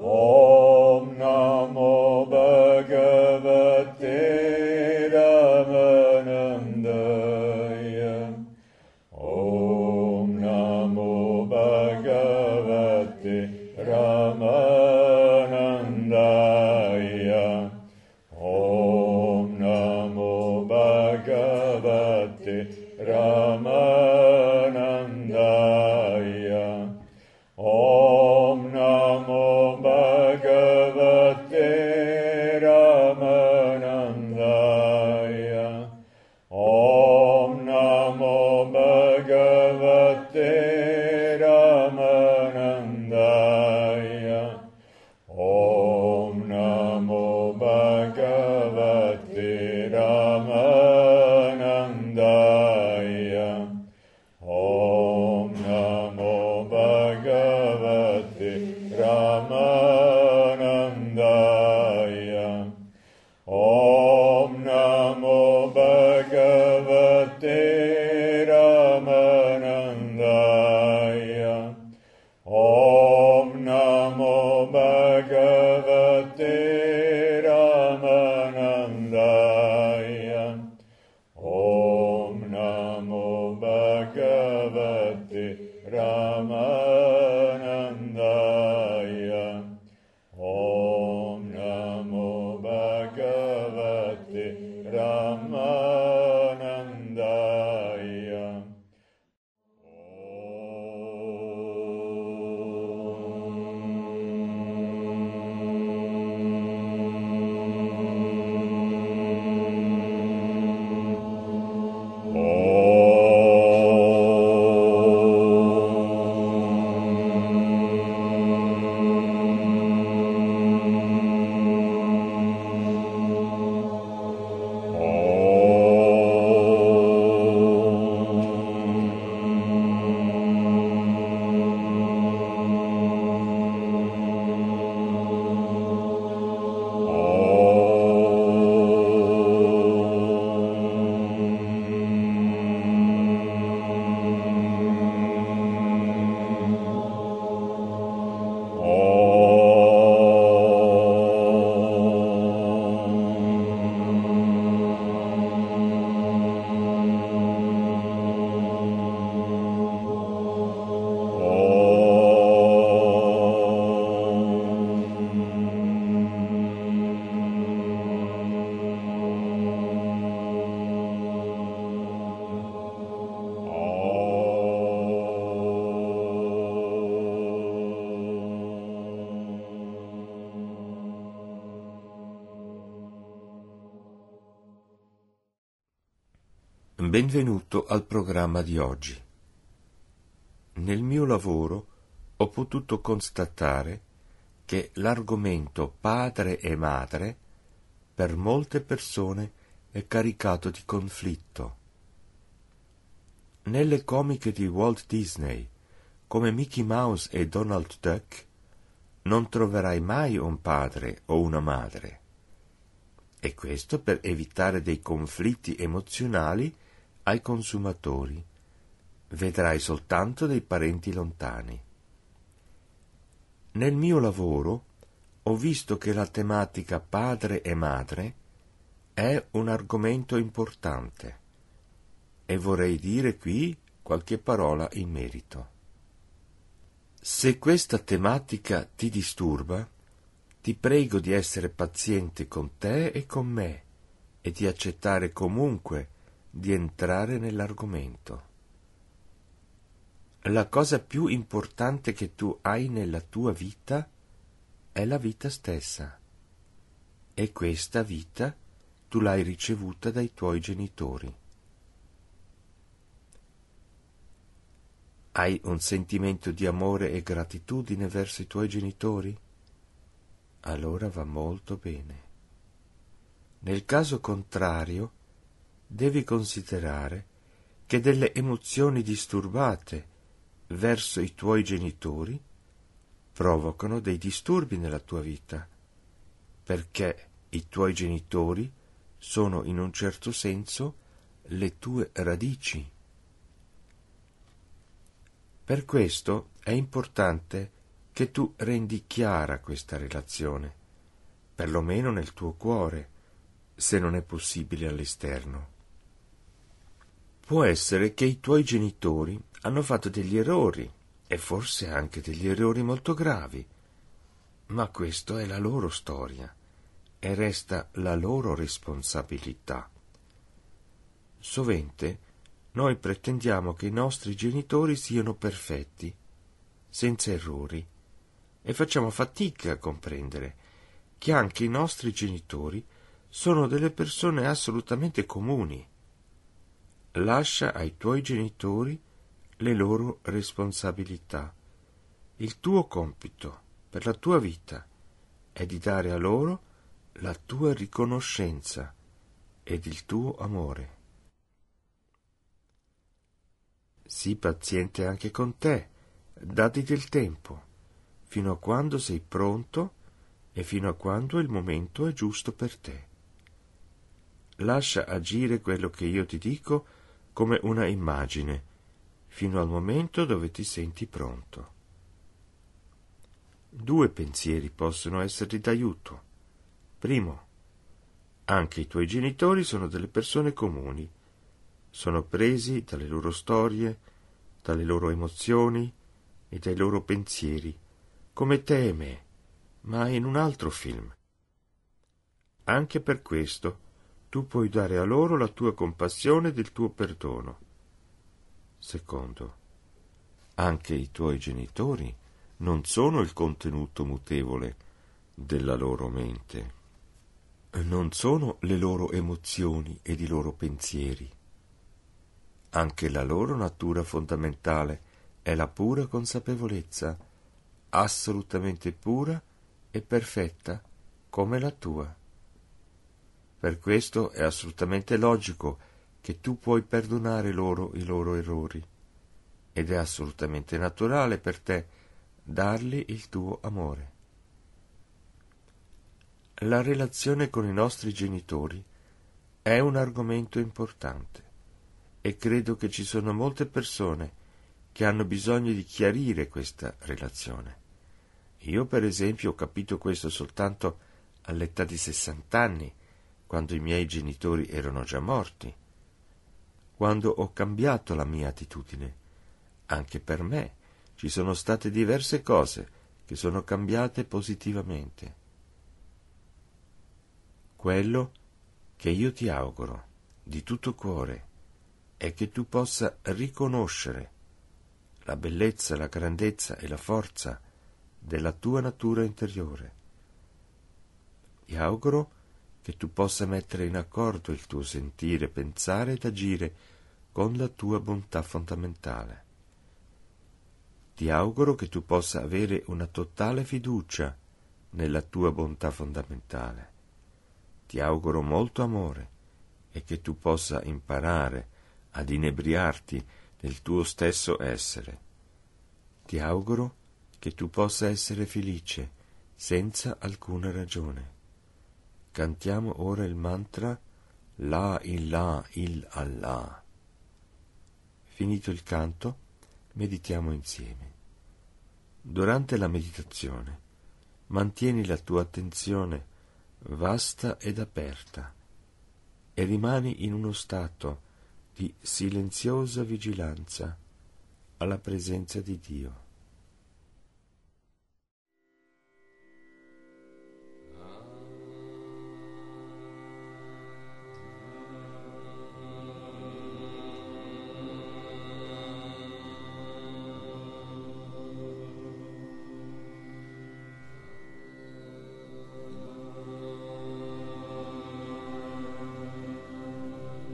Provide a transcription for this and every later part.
Om Namo Bhagavate Ramanandaya. Om Namo Bhagavate Ramanandaya. Om Namo Bhagavate Ramanandaya. Om Namo Bhagavate Ramanandaya. Om Namo Bhagavate Ramanandaya. Om Namo Bhagavate Ramanandaya. Om Namo Bhagavate Ramanandaya. Om Namo Bhagavate Ramanandaya. Om Namo Bhagavate Ramanandaya. Om Namo Bhagavate Ramanandaya. Om Namo Bhagavate Ramanandaya. Benvenuto al programma di oggi. Nel mio lavoro ho potuto constatare che l'argomento padre e madre per molte persone è caricato di conflitto. Nelle comiche di Walt Disney, come Mickey Mouse e Donald Duck, non troverai mai un padre o una madre. E questo per evitare dei conflitti emozionali ai consumatori. Vedrai soltanto dei parenti lontani. Nel mio lavoro ho visto che la tematica padre e madre è un argomento importante e vorrei dire qui qualche parola in merito. Se questa tematica ti disturba, ti prego di essere paziente con te e con me e di accettare comunque di entrare nell'argomento. La cosa più importante che tu hai nella tua vita è la vita stessa, e questa vita tu l'hai ricevuta dai tuoi genitori. Hai un sentimento di amore e gratitudine verso i tuoi genitori? Allora va molto bene. Nel caso contrario, devi considerare che delle emozioni disturbate verso i tuoi genitori provocano dei disturbi nella tua vita, perché i tuoi genitori sono in un certo senso le tue radici. Per questo è importante che tu rendi chiara questa relazione, perlomeno nel tuo cuore, se non è possibile all'esterno. Può essere che i tuoi genitori hanno fatto degli errori, e forse anche degli errori molto gravi, ma questo è la loro storia e resta la loro responsabilità. Sovente noi pretendiamo che i nostri genitori siano perfetti, senza errori, e facciamo fatica a comprendere che anche i nostri genitori sono delle persone assolutamente comuni. Lascia ai tuoi genitori le loro responsabilità. Il tuo compito per la tua vita è di dare a loro la tua riconoscenza ed il tuo amore. Sii paziente anche con te, dati del tempo, fino a quando sei pronto e fino a quando il momento è giusto per te. Lascia agire quello che io ti dico come una immagine, fino al momento dove ti senti pronto. 2 pensieri possono esserti d'aiuto. Primo, anche i tuoi genitori sono delle persone comuni. Sono presi dalle loro storie, dalle loro emozioni e dai loro pensieri, come te e me, ma in un altro film. Anche per questo tu puoi dare a loro la tua compassione ed il tuo perdono. Secondo, anche i tuoi genitori non sono il contenuto mutevole della loro mente. Non sono le loro emozioni ed i loro pensieri. Anche la loro natura fondamentale è la pura consapevolezza, assolutamente pura e perfetta come la tua. Per questo è assolutamente logico che tu puoi perdonare loro i loro errori, ed è assolutamente naturale per te dargli il tuo amore. La relazione con i nostri genitori è un argomento importante e credo che ci sono molte persone che hanno bisogno di chiarire questa relazione. Io, per esempio, ho capito questo soltanto all'età di 60 anni, quando i miei genitori erano già morti, quando ho cambiato la mia attitudine. Anche per me ci sono state diverse cose che sono cambiate positivamente. Quello che io ti auguro di tutto cuore è che tu possa riconoscere la bellezza, la grandezza e la forza della tua natura interiore. Ti auguro che tu possa mettere in accordo il tuo sentire, pensare ed agire con la tua bontà fondamentale. Ti auguro che tu possa avere una totale fiducia nella tua bontà fondamentale. Ti auguro molto amore e che tu possa imparare ad inebriarti del tuo stesso essere. Ti auguro che tu possa essere felice senza alcuna ragione. Cantiamo ora il mantra La ilaha illallah. Finito il canto, meditiamo insieme. Durante la meditazione, mantieni la tua attenzione vasta ed aperta e rimani in uno stato di silenziosa vigilanza alla presenza di Dio.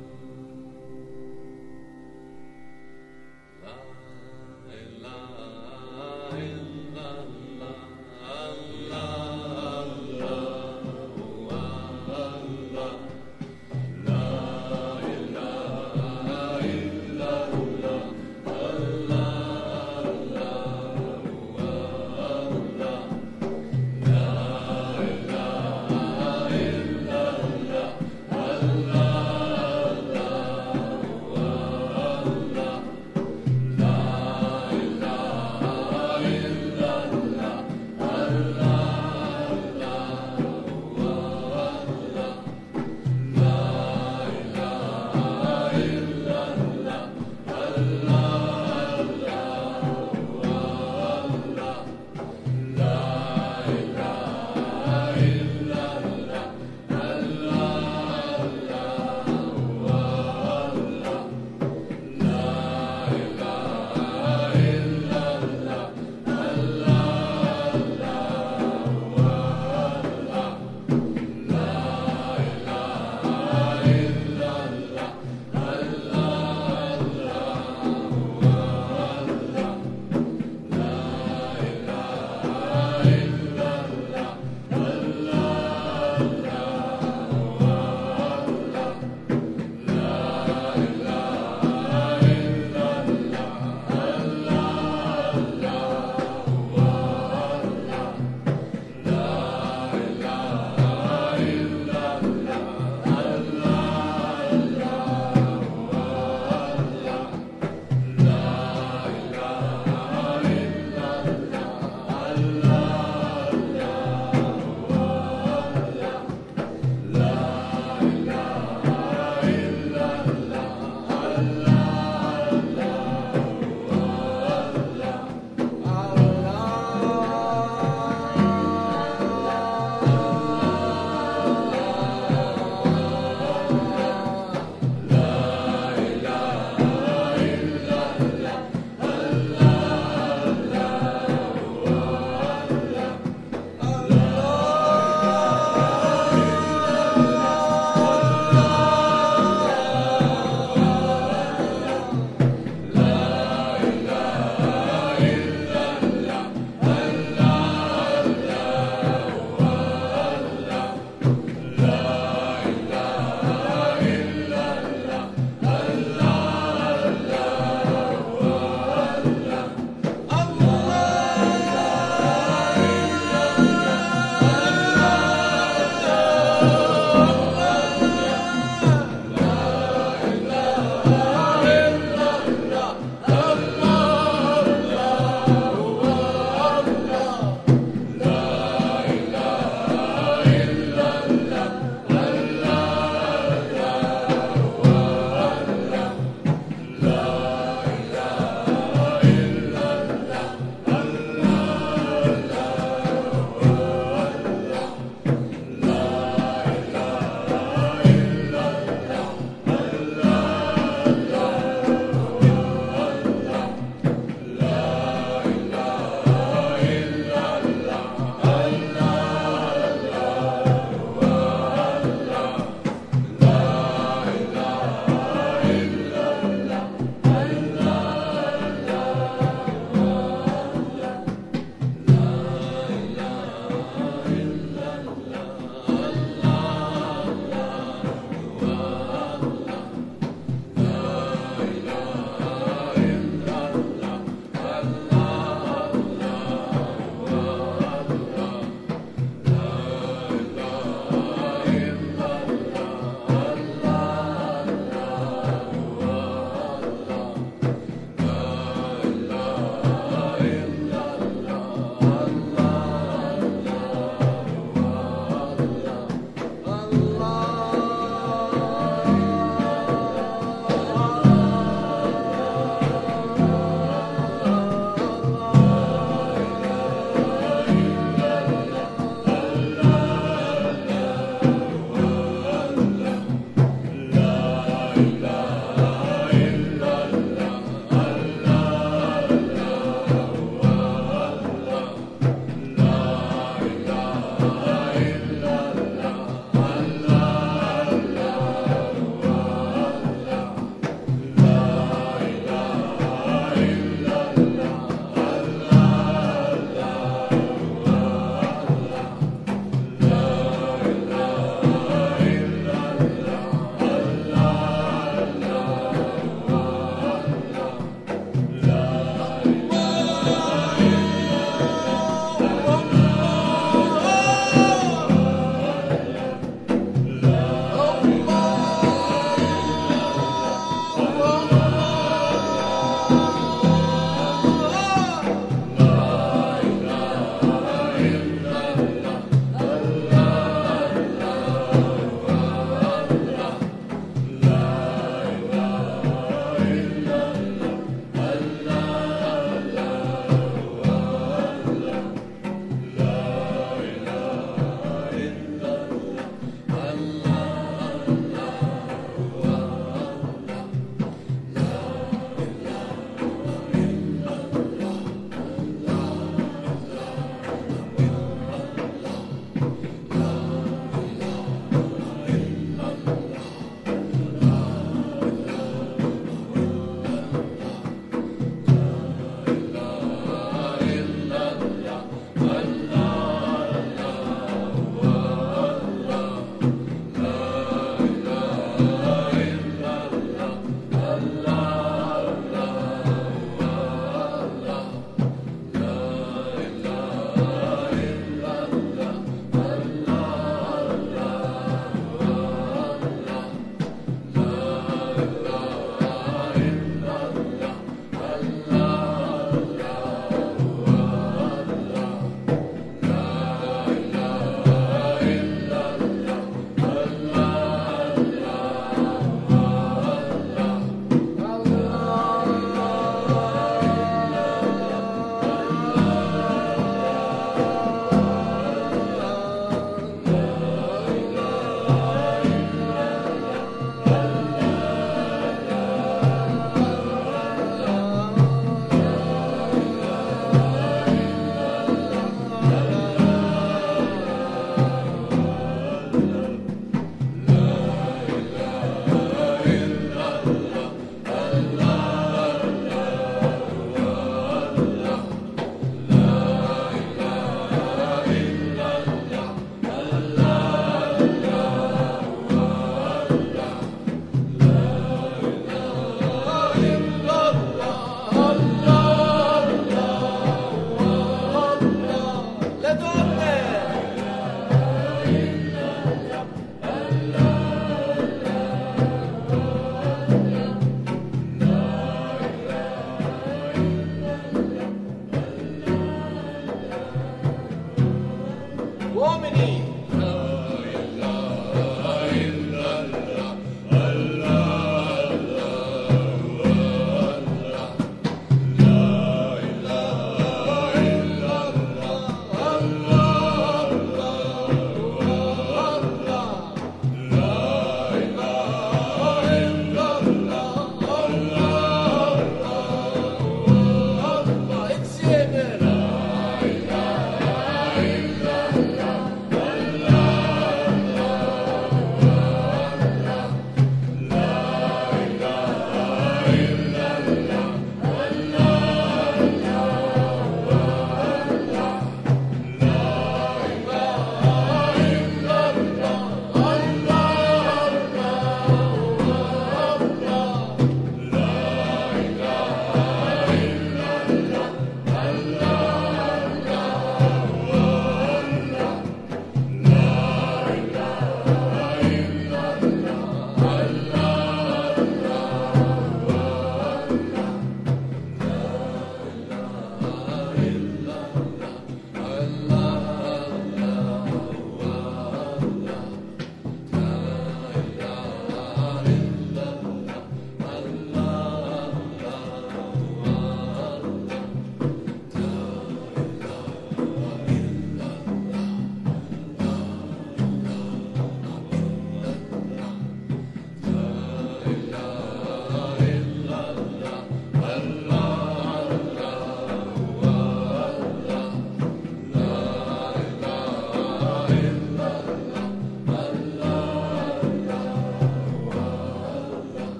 La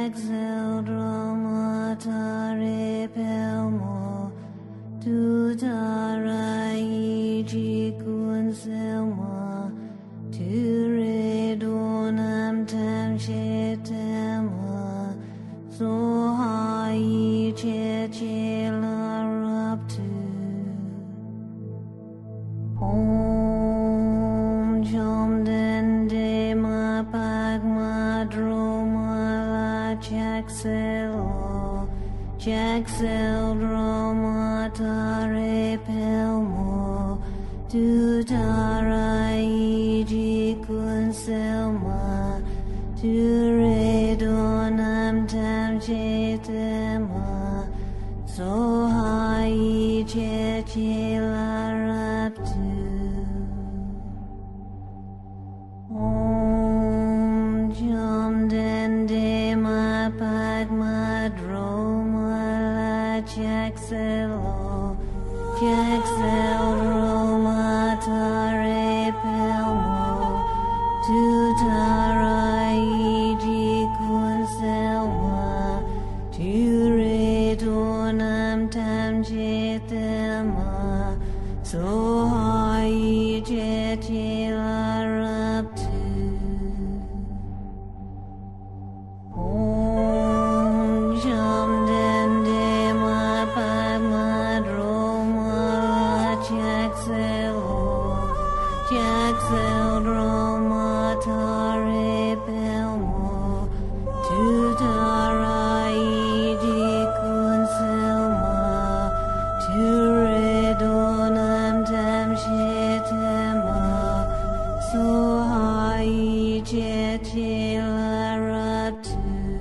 Jaxeldromatare pelmo, Tutarai jikun selma, Turedonam tam shetema, Sohai chechela raptu. Om Jom Dende Ma Pagma Droma La Jaxel Droma Tare Pelmo Tutarai Jikun Selma Turedonam Tam Chetema Sohai Chechela Raptu. Om Jam Dende Ma Pagma Droma La Jaxel Droma Tare Pelmo Tutarai Jikun Selma Turedonam Tam Chetema Sohai Chechela Raptu. Om Jam Dende Ma Pagma Droma La Jaxel Droma Tare Pelmo Tutarai Jikun Selma Turedonam Tam Chetema Sohai Chechela Raptu.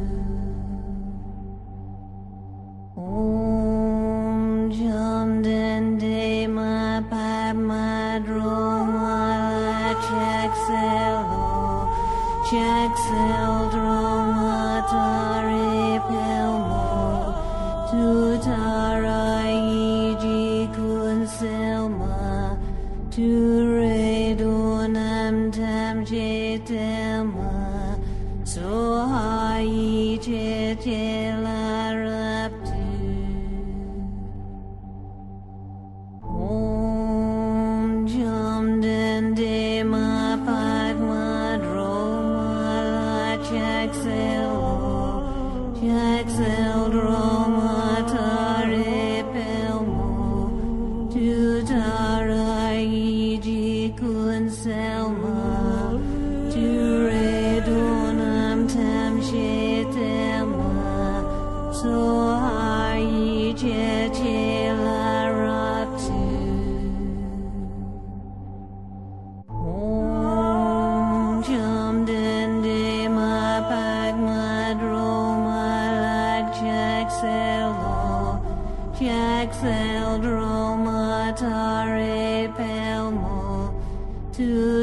Om Jam Dende Ma Pagma Droma La Jaxel Droma Tare Pelmo Tutarai Jikun Selma Turedonam Tam Chetema Sohai Chechela Raptu. Om Jam Dende Ma Pagma Droma La Jaxel Droma Tare Pelmo Tutarai Jikun Selma Turedonam Tam Chetema Sohai Chechela Raptu. Om Jam Dende Ma Pagma Droma La Jaxel Droma Tare Pelmo